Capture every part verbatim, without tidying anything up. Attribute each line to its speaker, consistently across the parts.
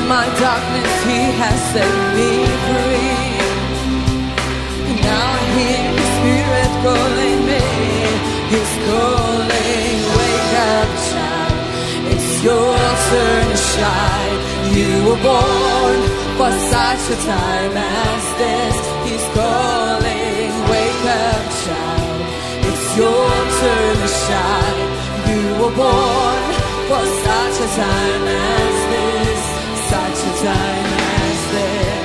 Speaker 1: my darkness He has set me free. And now I hear His Spirit calling me. He's calling, wake up child, it's your turn to shine. You were born for such a time as this. He's calling, wake up child, it's your turn to shine. You were born for such a time as this, such a time as this.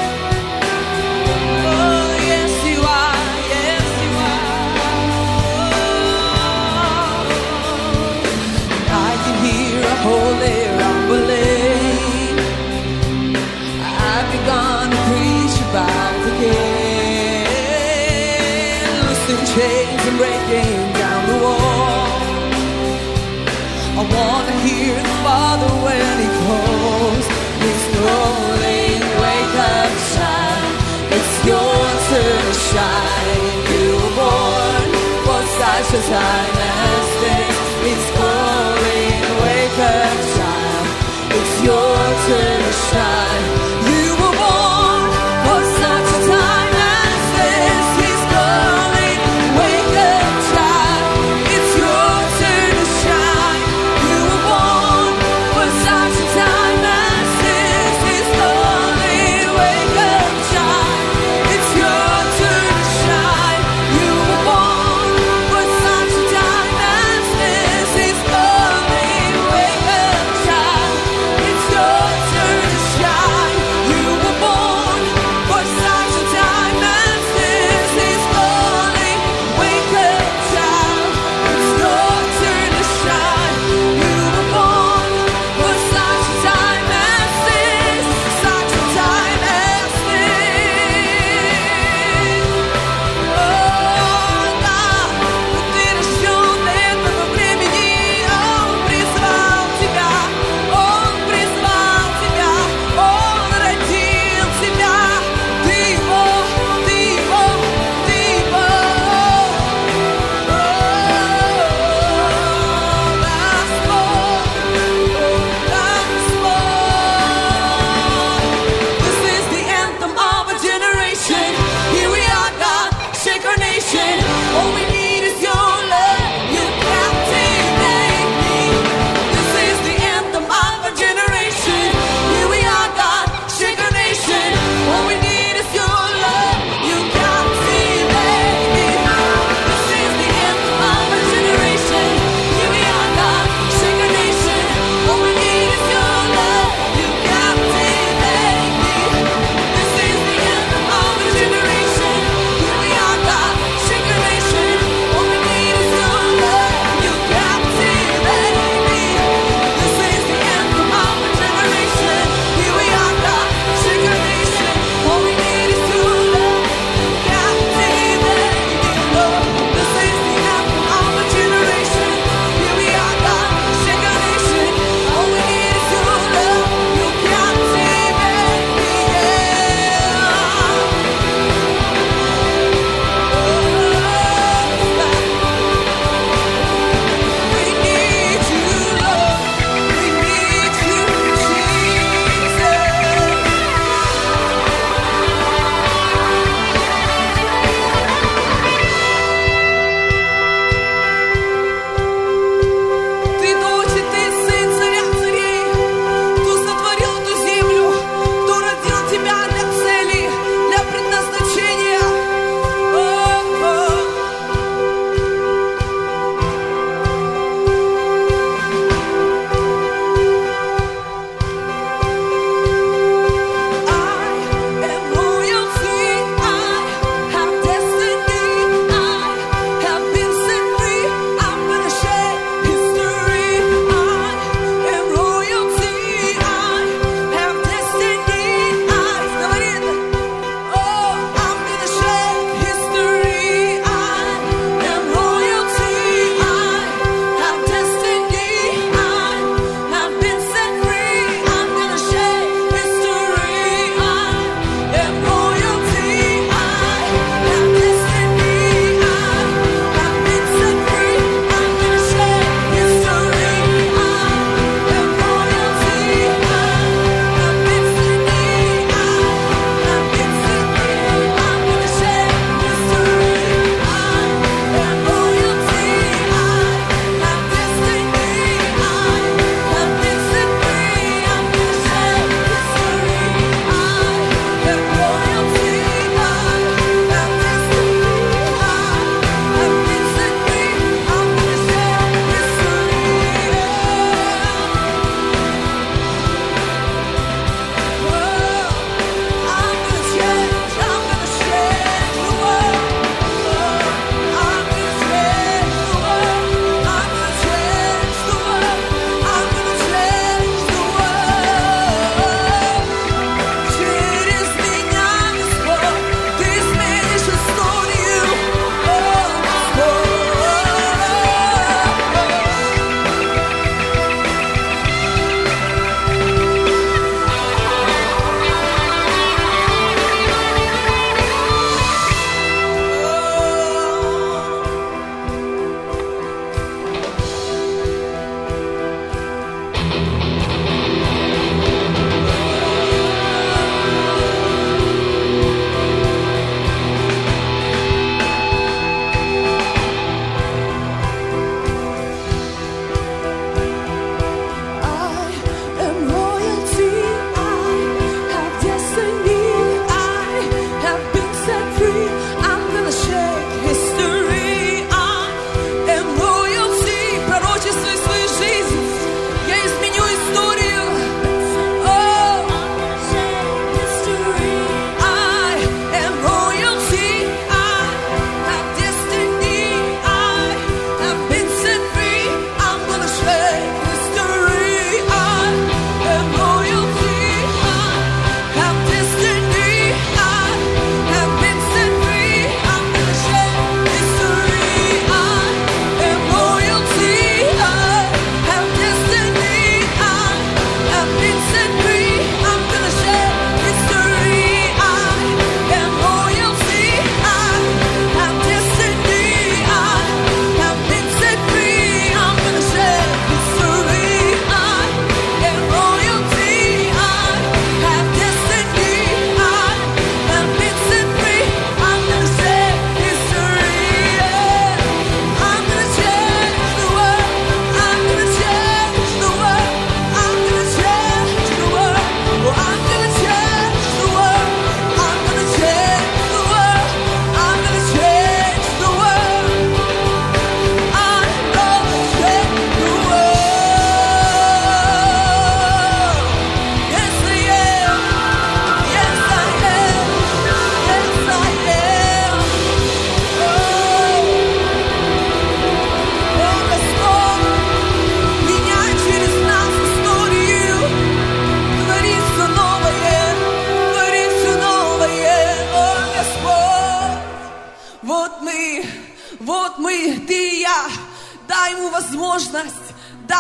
Speaker 1: Oh, yes you are, yes you are. Oh, I can hear a holy rumbling. I've begun to preach about the King, loosing chains and breaking down the wall. I want to hear the Father when He calls. He's calling, wake up child, it's your turn to shine. You were born for such a time as this. He's calling, wake up child, it's your turn to shine. You were born for such a time as this. He's calling, wake up child, it's your turn to shine. You were born for such a time as this. He's calling, wake up child, it's your turn to shine. You were born for such a time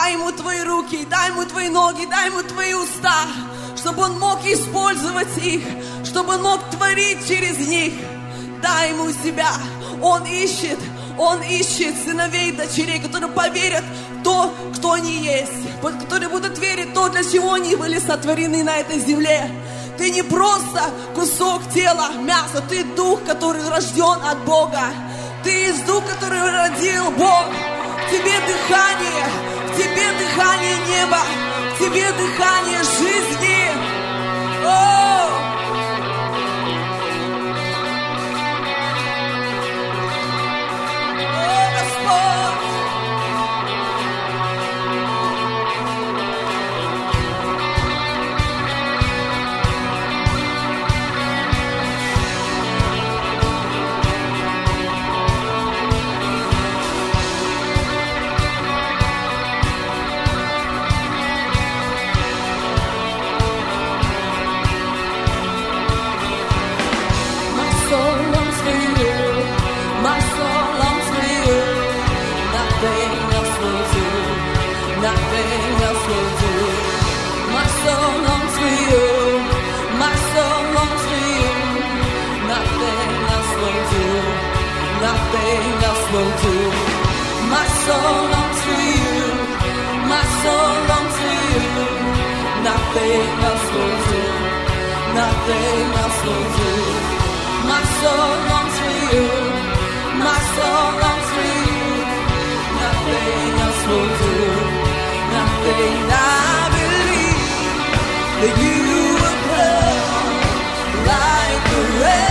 Speaker 1: дай ему твои руки, дай ему твои ноги, дай ему твои уста, чтобы он мог использовать их, чтобы он мог творить через них. Дай ему себя. Он ищет, он ищет сыновей и дочерей, которые поверят в то, кто они есть, которые будут верить в то, для чего они были сотворены на этой земле. Ты не просто кусок тела, мяса, ты дух, который рожден от Бога. Ты есть дух, который родил Бог. В тебе дыхание, в тебе дыхание неба, в тебе дыхание жизни. О! О, Господь! Nothing else will do. My soul longs for you. My soul longs for you. Nothing else will do. Nothing else will do. My soul longs for you. My soul longs for you. Nothing else will do. Nothing. I believe that you will come like the rain.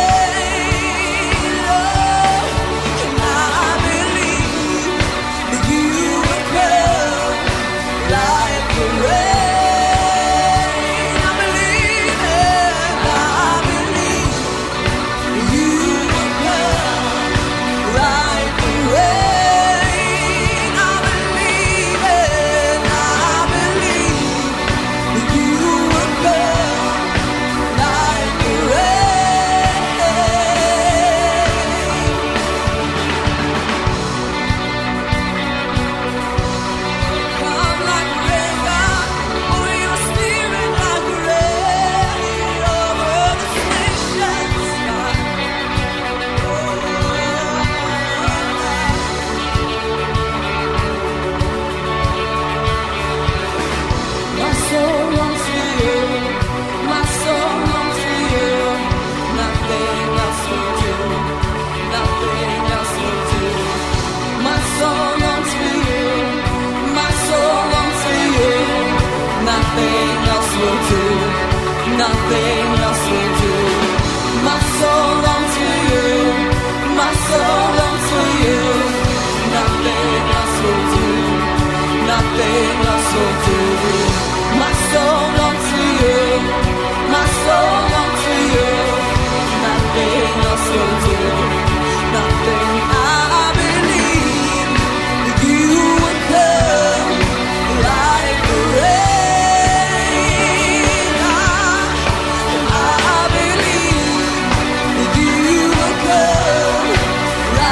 Speaker 1: Nothing else will do. My soul longs for you. My soul longs for you. Nothing else will do. Nothing else will do. My soul longs for you. My soul longs for you. Nothing else will do. Nothing. I believe that you will come like the rain.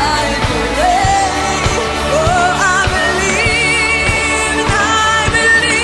Speaker 1: I believe, I believe.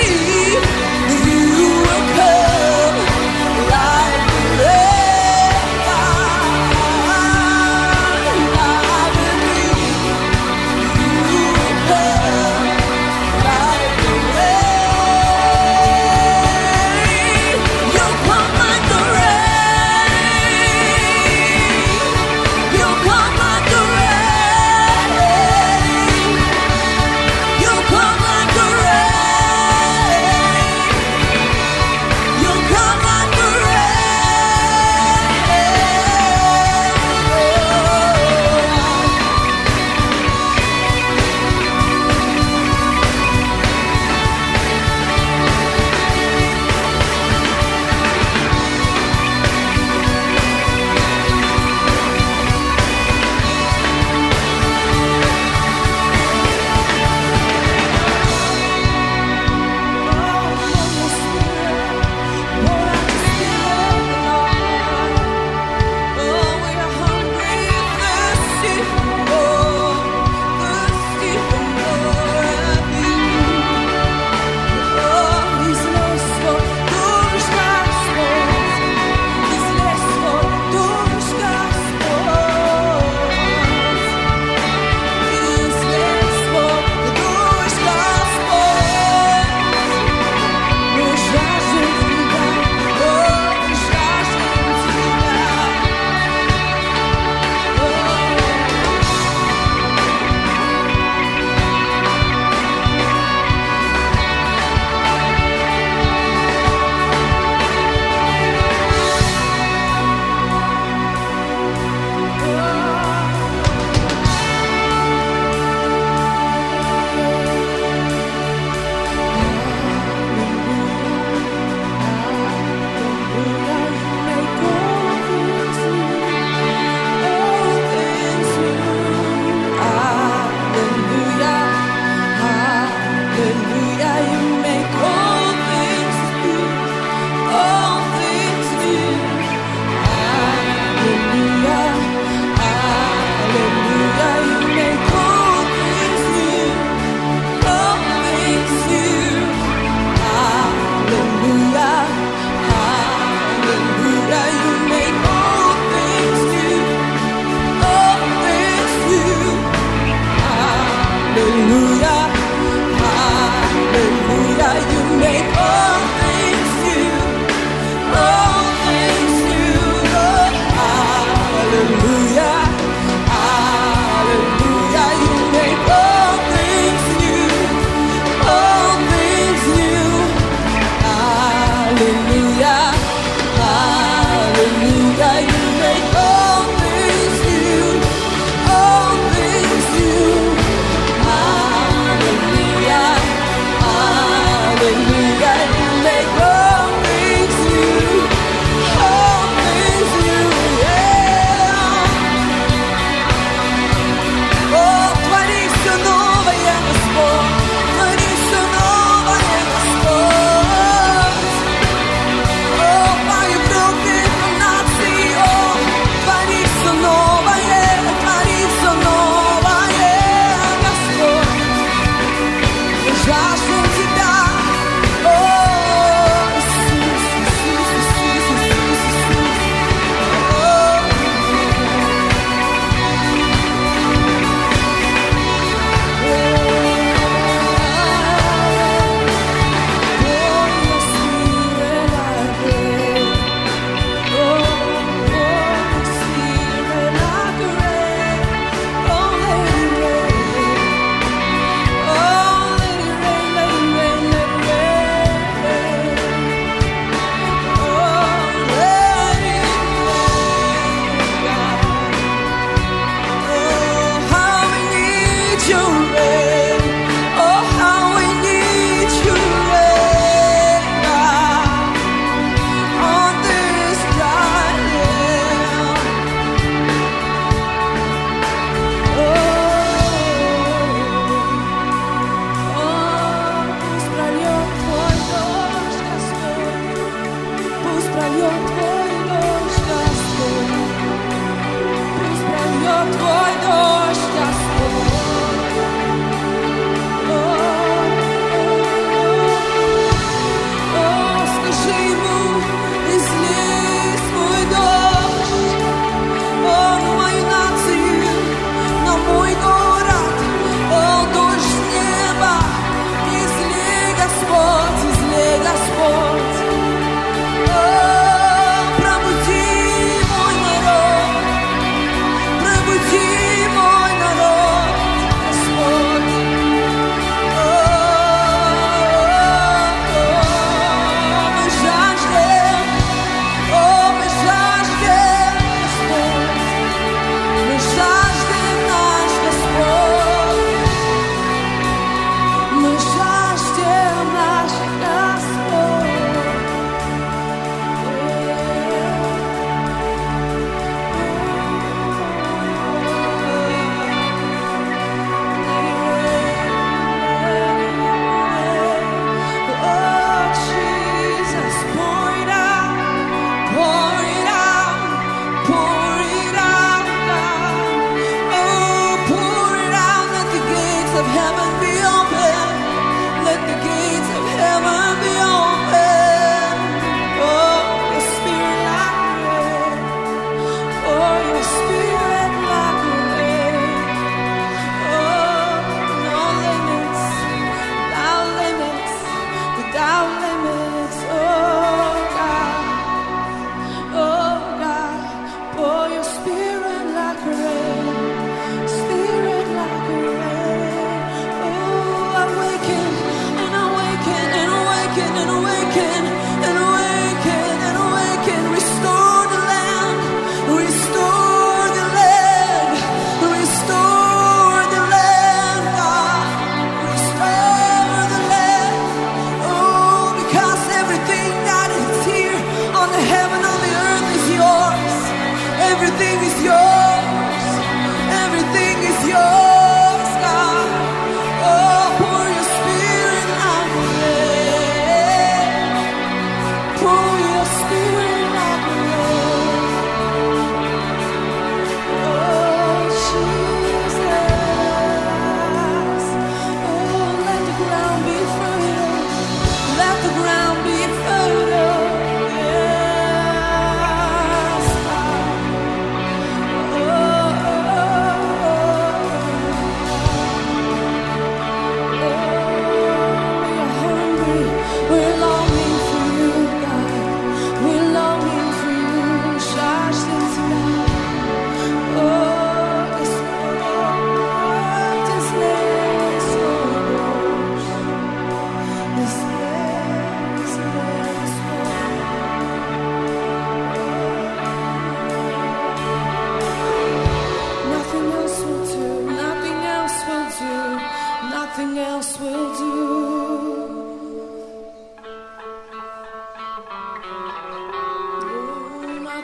Speaker 1: hallelujah, hallelujah. You make all things new, all things new. Hallelujah, hallelujah. You make all things new, all things new. Yeah. Oh, tvoríš nové je Gospod, tvoríš nové je Gospod. Oh, by your broken from Nazi, oh, tvoríš nové je, tvoríš nové je Gospod. Žášem ti dá, oh, Isus, Isus, Isus, Isus, Isus, oh.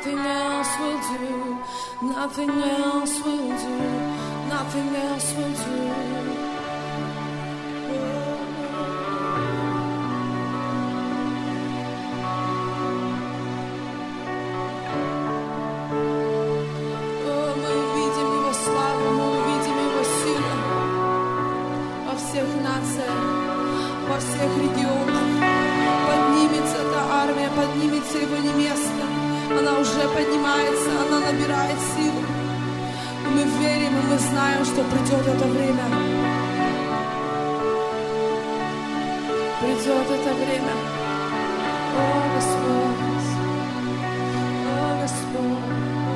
Speaker 1: Nothing else will do. Nothing else will do. Nothing else will do. Во всех регионах поднимется эта армия, поднимется его невеста. Она уже поднимается, она набирает силу. И мы верим, и мы знаем, что придет это время. Придет это время. О, Господь! О, Господь!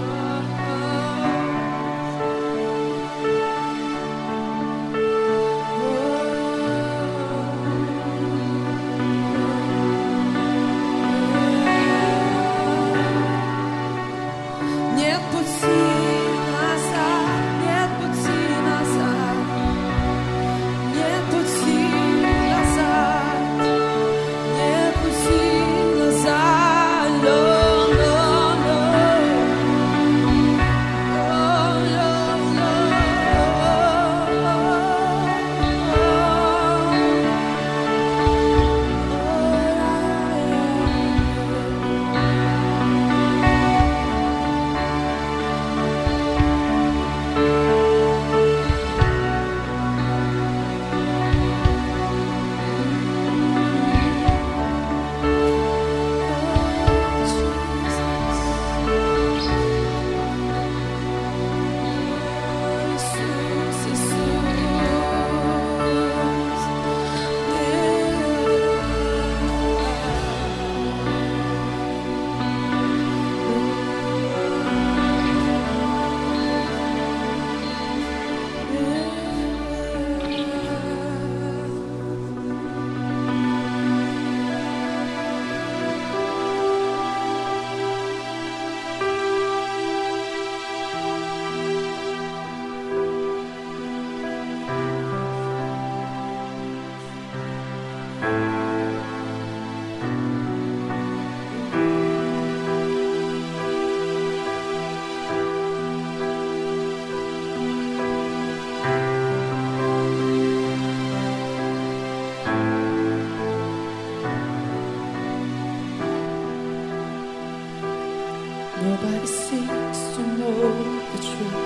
Speaker 1: Nobody seeks to know the truth.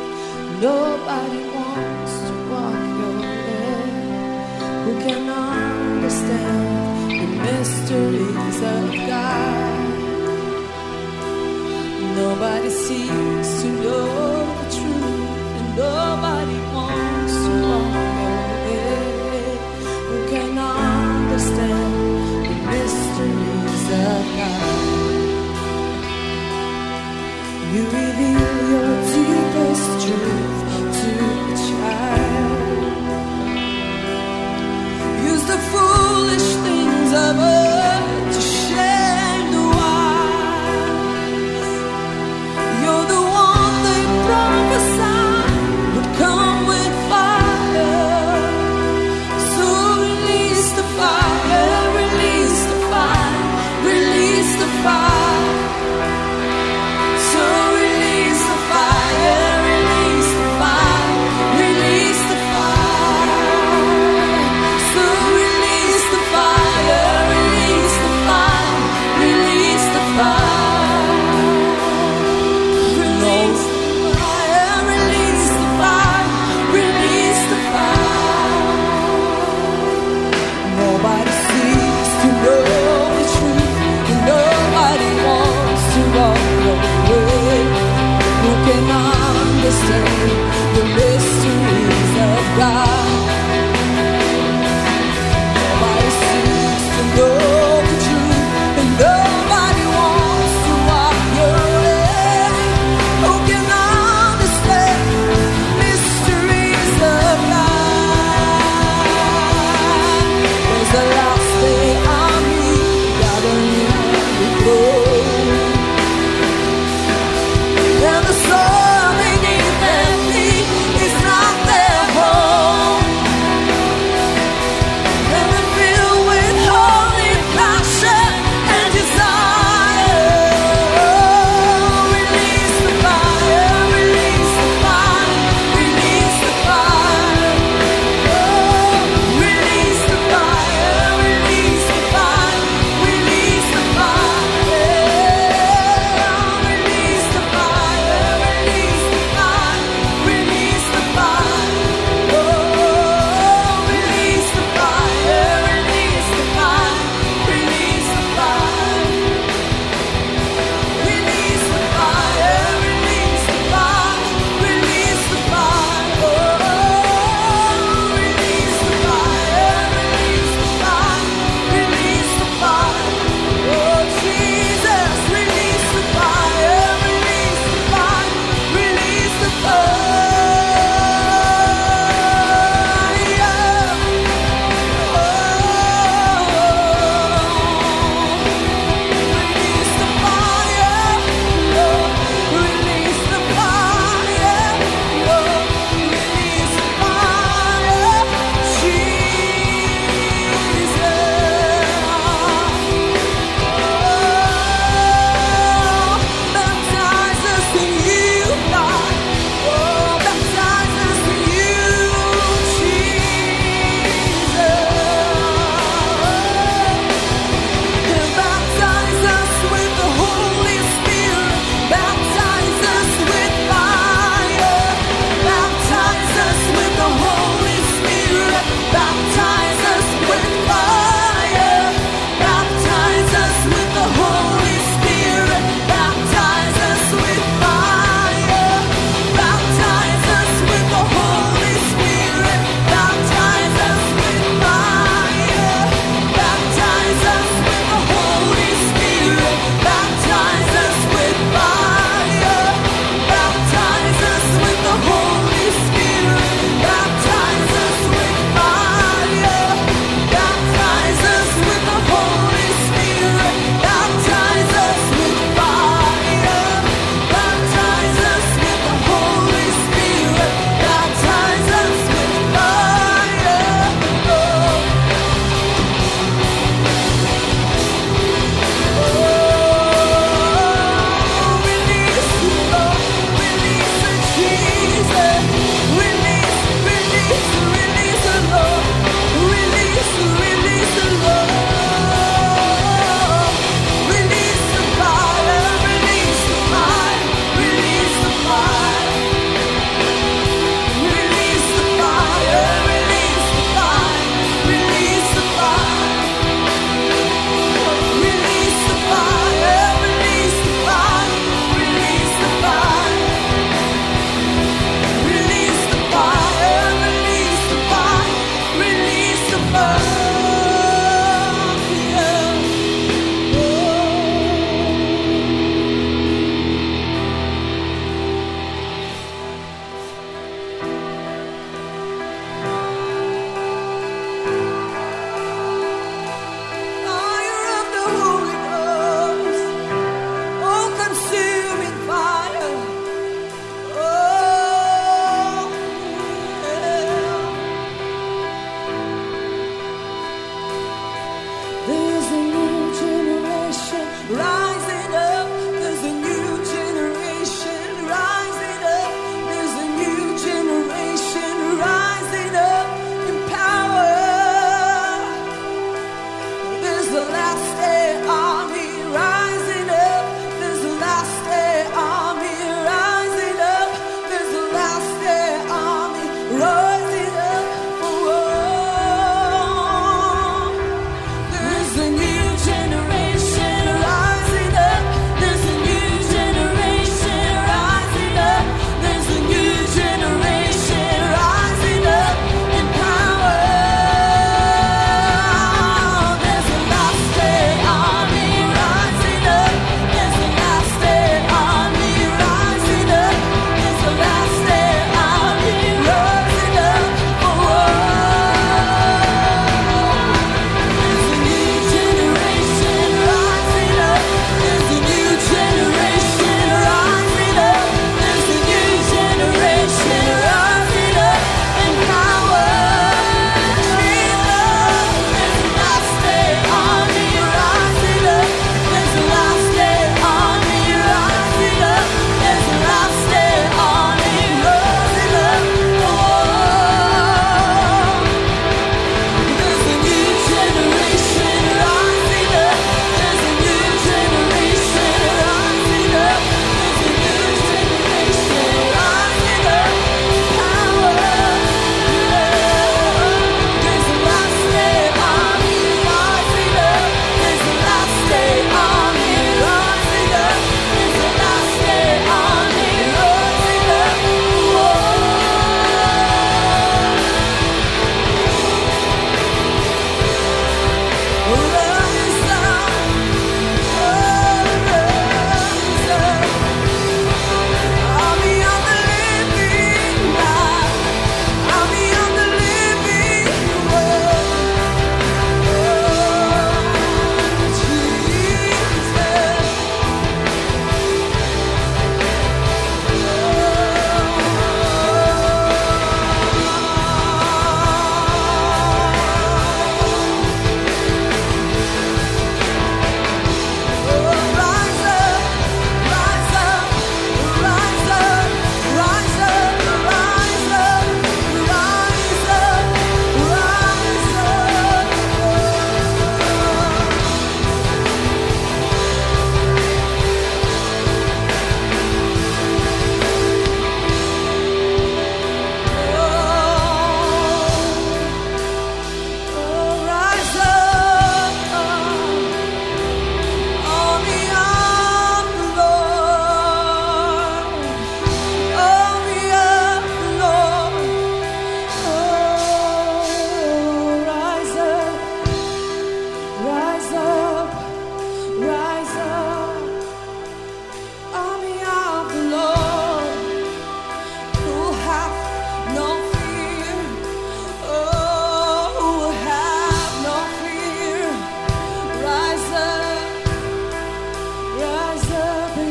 Speaker 1: Nobody wants to walk your way. Who can understand the mysteries of God? Nobody seeks to know the truth, and nobody wants to walk your way. Who can understand the mysteries of God? You reveal your deepest truth to a child. Use the foolish things of earth to shame the wise. You're the one they prophesied would come with fire. So release the fire, release the fire, release the fire. The mysteries of God. Nobody seeks to know the truth, and nobody wants to walk your way. Who can understand mysteries of God? There's a last day army gathering on the throne, and the soul beneath them.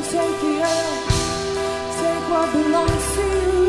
Speaker 1: take the earth, take what belongs to you.